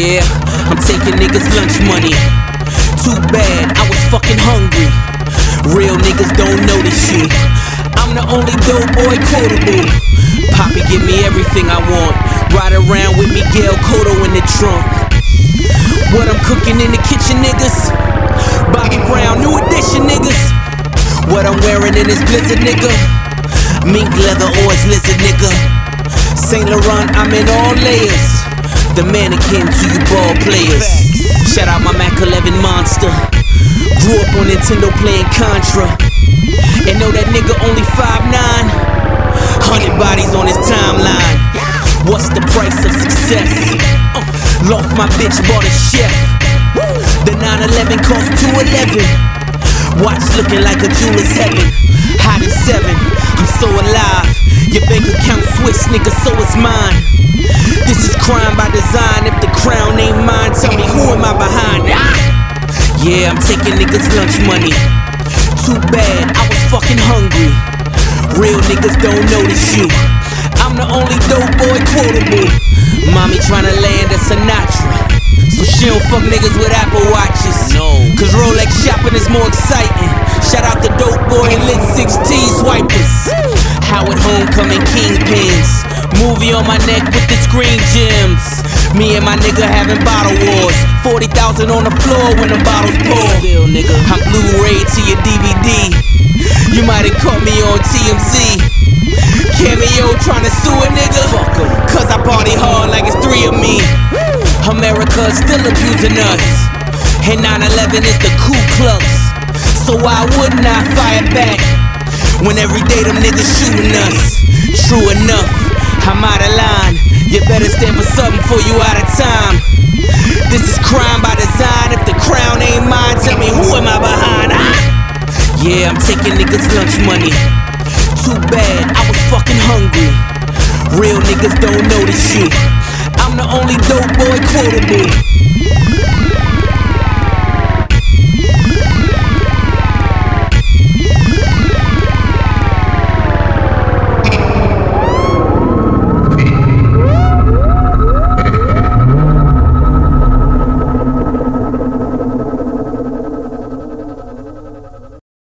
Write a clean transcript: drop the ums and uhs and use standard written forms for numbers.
Yeah, I'm taking niggas lunch money. Too bad, I was fucking hungry. Real niggas don't know this shit. I'm the only dope boy quotable. Poppy give me everything I want. Ride around with Miguel Cotto in the trunk. What I'm cooking in the kitchen, niggas? Bobby Brown, new edition, niggas. What I'm wearing in this blizzard, nigga? Mink leather or it's lizard, nigga. Saint Laurent, I'm in all layers. The mannequin to you ball players. Shout out my Mac 11 monster. Grew up on Nintendo playing Contra. And know that nigga only 5'9". 100 bodies on his timeline. What's the price of success? Lost my bitch, bought a chef. The 911 cost $211. Watch looking like a jeweler's heaven. Hot as 7, I'm so alive. Your bank account Swiss, nigga, so is mine. This is crime by design. If the crown ain't mine, tell me who am I behind? Yeah, I'm taking niggas lunch money. Too bad, I was fucking hungry. Real niggas don't know this shit. I'm the only dope boy quotable. Mommy tryna land a Sinatra, so she don't fuck niggas with Apple Watches. No, cause Rolex shopping is more exciting. Shout out the dope boy and lit 6T swipers. Howard Homecoming Kingpins. Movie on my neck with the screen gems. Me and my nigga having bottle wars. 40,000 on the floor when the bottles pour. Still, nigga, I'm Blu-ray to your DVD. You might've caught me on TMZ. Cameo tryna sue a nigga. Fuck 'em, cause I party hard like it's 3 of me. America is still abusing us. And 9/11 is the Ku Klux. So why wouldn't I fire back when every day them niggas shooting us? True enough, I'm out of line. You better stand for something before you out of time. This is crime by design. If the crown ain't mine, tell me who am I behind? Yeah, I'm taking niggas lunch money. Too bad, I was fucking hungry. Real niggas don't know this shit. I'm the only dope boy quotable.